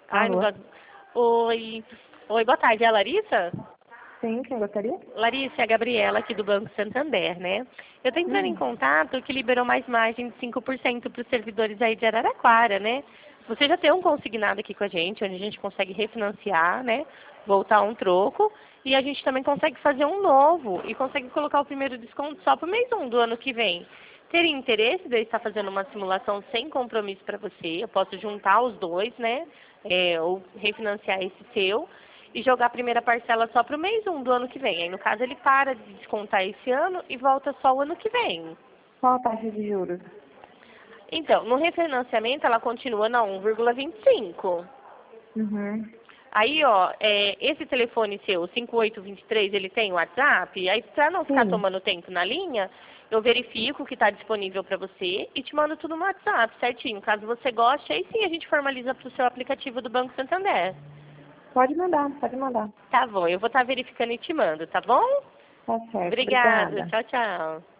Ai, não Alô? gosto. Oi. Oi, boa tarde. É a Larissa? Sim, quem gostaria? Larissa, é a Gabriela aqui do Banco Santander, né? Eu tô entrando em Uhum. contato que liberou mais margem de 5% para os servidores aí de Araraquara, né? Você já tem um consignado aqui com a gente, onde a gente consegue refinanciar, né? Voltar um troco. E a gente também consegue fazer um novo e consegue colocar o primeiro desconto só para o mês 1 do ano que vem. Teria interesse de eu estar fazendo uma simulação sem compromisso para você? Eu posso juntar os dois, né? Ou refinanciar esse seu e jogar a primeira parcela só para o mês 1 do ano que vem. Aí, no caso, ele para de descontar esse ano e volta só o ano que vem. Qual a taxa de juros? Então, no refinanciamento, ela continua na 1,25. Uhum. Aí, ó, esse telefone seu, 5823, ele tem WhatsApp? Aí, para não ficar Sim, tomando tempo na linha, eu verifico o que está disponível para você e te mando tudo no WhatsApp, certinho. Caso você goste, aí sim a gente formaliza para o seu aplicativo do Banco Santander. pode mandar, pode mandar. Tá bom, eu vou estar verificando e te mando, tá bom? Tá certo, Obrigada. obrigada. Tchau, tchau.